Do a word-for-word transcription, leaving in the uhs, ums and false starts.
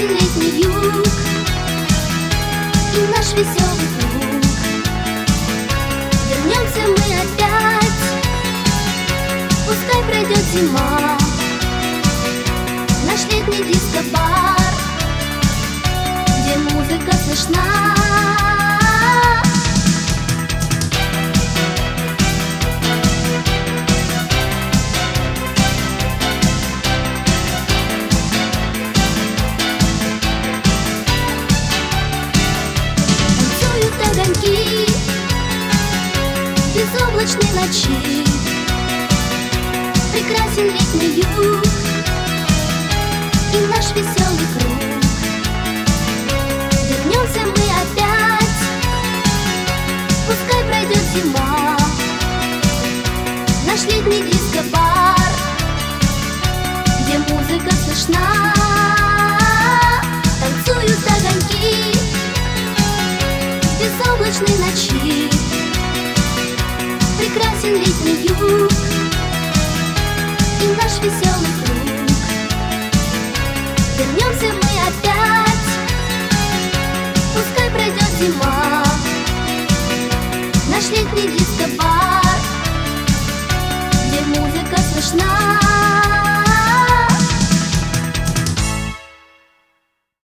Прекрасен летний юг и наш веселый круг. Вернемся мы опять, пускай пройдет зима. Наш летний диско-бар, где музыка слышна. Безоблачной ночи прекрасен летний юг и наш веселый круг. Вернемся мы опять, пускай пройдет зима. Наш летний диско-бар, где музыка слышна. Танцуют огоньки в безоблачной ночи. Прекрасен летний